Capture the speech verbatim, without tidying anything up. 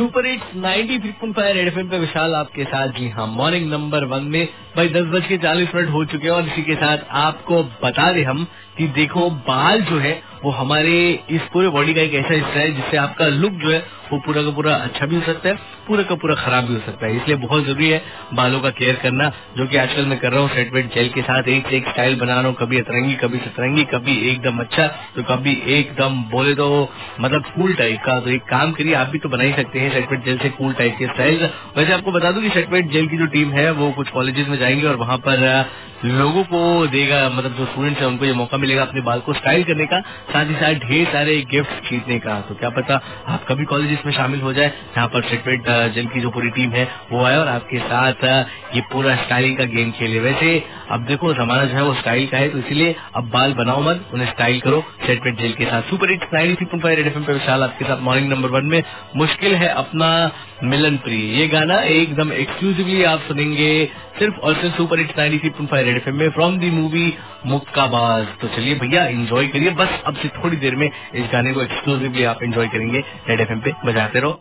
Super hits ninety three point five Red FM पे विशाल आपके साथ। जी हाँ, मॉर्निंग नंबर वन में भाई दस बज के चालीस मिनट हो चुके हैं और इसी के साथ आपको बता दें हम कि देखो बाल जो है वो हमारे इस पूरे बॉडी का एक ऐसा हिस्सा है जिससे आपका लुक जो है वो पूरा का पूरा अच्छा भी हो सकता है, पूरा का पूरा खराब भी हो सकता है। इसलिए बहुत जरूरी है बालों का केयर करना, जो कि आजकल मैं कर रहा हूँ सेट वेट जेल के साथ। एक से एक स्टाइल बना रहा हूँ, कभी अतरंगी, कभी सतरंगी, कभी एकदम अच्छा तो कभी एकदम बोले तो मतलब कूल टाइप का। तो एक काम करिए, आप भी तो बना ही सकते हैं सेट वेट जेल से कूल टाइप के स्टाइल। वैसे आपको बता दूं कि सेट वेट जेल की जो टीम है वो कुछ कॉलेजेस में जाएंगे और वहां पर लोगों को देगा, मतलब जो स्टूडेंट्स है उनको ये मौका मिलेगा अपने बाल को स्टाइल करने का, साथ ही साथ ढेर सारे गिफ्ट जीतने का। तो क्या पता आपका भी कॉलेज इसमें शामिल हो जाए, जहाँ पर सेट वेट जेल की जो पूरी टीम है वो आए और आपके साथ ये पूरा स्टाइलिंग का गेम खेले। वैसे अब देखो जमाना जो है वो स्टाइल का है, तो इसीलिए अब बाल बनाओ मत, उन्हें स्टाइल करो सेट वेट जेल के साथ। Super hits ninety three point five Red FM पे विशाल आपके साथ मॉर्निंग नंबर वन में मुश्किल है अपना मिलन प्रिय, ये गाना एकदम एक्सक्लूसिवली आप सुनेंगे सिर्फ और सिर्फ super hits ninety three point five Red FM में फ्रॉम दी मूवी मुक्काबाज। तो चलिए भैया एंजॉय करिए, बस अब से थोड़ी देर में इस गाने को एक्सक्लूसिवली आप एंजॉय करेंगे रेड एफएम पे, बजाते रहो।